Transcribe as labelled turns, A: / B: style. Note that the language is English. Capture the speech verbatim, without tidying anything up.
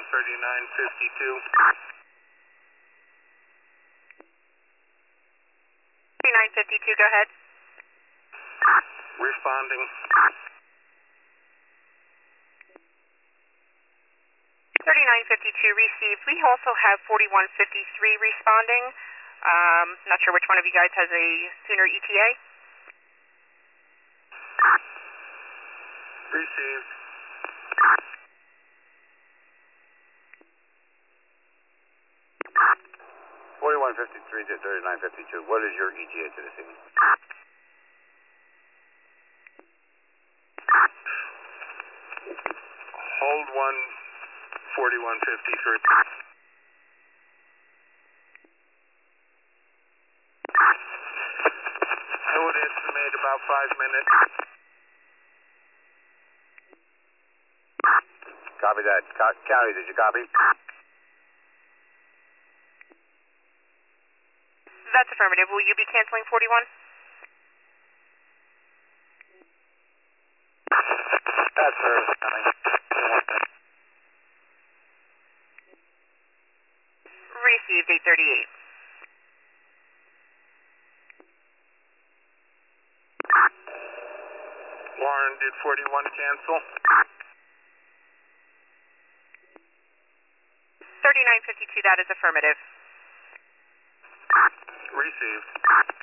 A: thirty-nine fifty-two.
B: thirty-nine fifty-two, go ahead.
A: Responding.
B: thirty-nine fifty-two received. We also have forty-one fifty-three responding. Um, not sure which one of you guys has a sooner E T A.
A: Received.
C: forty-one fifty-three to thirty-nine fifty-two. What is your E T A to the scene?
A: Hold one, forty-one fifty-three. I would estimate about five minutes.
C: Copy that. Co- County, did you copy?
B: That's affirmative. Will you be canceling forty-one?
C: That's service coming.
B: Received eight thirty-eight.
A: Warren, did forty-one cancel?
B: thirty-nine fifty-two, that is affirmative.
A: Received.